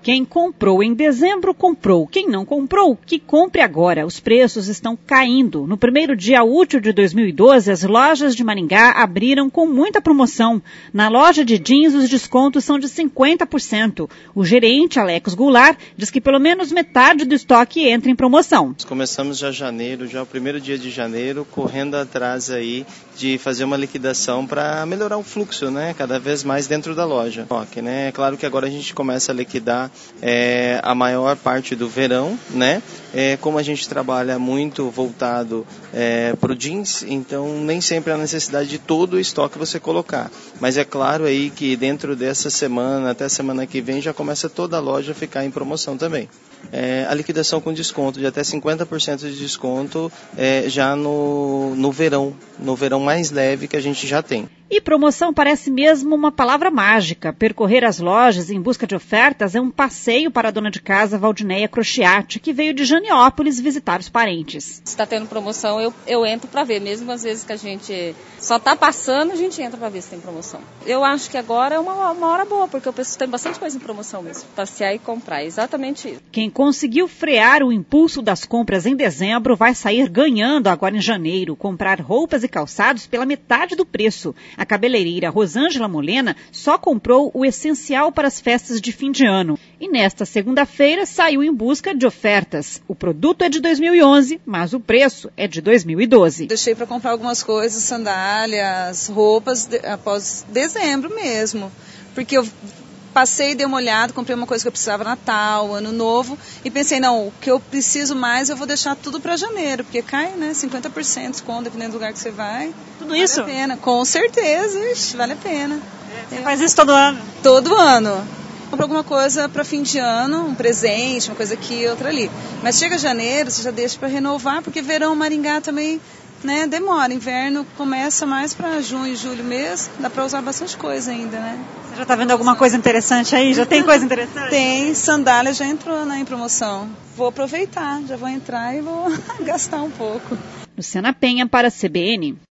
Quem comprou em dezembro, comprou. Quem não comprou, que compre agora. Os preços estão caindo. No primeiro dia útil de 2012, as lojas de Maringá abriram com muita promoção. Na loja de jeans, os descontos são de 50%. O gerente, Alex Goulart, diz que pelo menos metade do estoque entra em promoção. Começamos já janeiro, já o primeiro dia de janeiro, correndo atrás aí de fazer uma liquidação para melhorar o fluxo, né? Cada vez mais dentro da loja. É claro que agora a gente começa a liquidar a maior parte do verão, né? Como a gente trabalha muito voltado para o jeans, então nem sempre há necessidade de todo o estoque você colocar. Mas é claro aí que dentro dessa semana, até a semana que vem, já começa toda a loja a ficar em promoção também. A liquidação com desconto de até 50% de desconto já no verão mais leve que a gente já tem. E promoção parece mesmo uma palavra mágica. Percorrer as lojas em busca de ofertas é um passeio para a dona de casa Valdineia Crochiati, que veio de Janiópolis visitar os parentes. Se está tendo promoção, eu entro para ver. Mesmo às vezes que a gente só está passando, a gente entra para ver se tem promoção. Eu acho que agora é uma hora boa, porque o pessoal tem bastante coisa em promoção mesmo. Passear e comprar, exatamente isso. Quem conseguiu frear o impulso das compras em dezembro vai sair ganhando agora em janeiro. Comprar roupas e calçados pela metade do preço. A cabeleireira Rosângela Molena só comprou o essencial para as festas de fim de ano. E nesta segunda-feira saiu em busca de ofertas. O produto é de 2011, mas o preço é de 2012. Deixei para comprar algumas coisas, sandálias, roupas, após dezembro mesmo. Porque eu passei, dei uma olhada, comprei uma coisa que eu precisava Natal, Ano Novo, e pensei, não, o que eu preciso mais eu vou deixar tudo para janeiro, porque cai, né, 50% desconto, dependendo do lugar que você vai. Tudo isso? Vale a pena, com certeza, vale a pena. Você faz isso todo ano? Todo ano. Compro alguma coisa para fim de ano, um presente, uma coisa aqui, outra ali. Mas chega janeiro, você já deixa para renovar, porque verão, Maringá também, né, demora. Inverno começa mais para junho, julho mesmo, dá para usar bastante coisa ainda, né? Você já está vendo alguma coisa interessante aí? Já tem coisa interessante? Tem, sandália já entrou, né, em promoção. Vou aproveitar, já vou entrar e vou gastar um pouco. Luciana Penha para a CBN.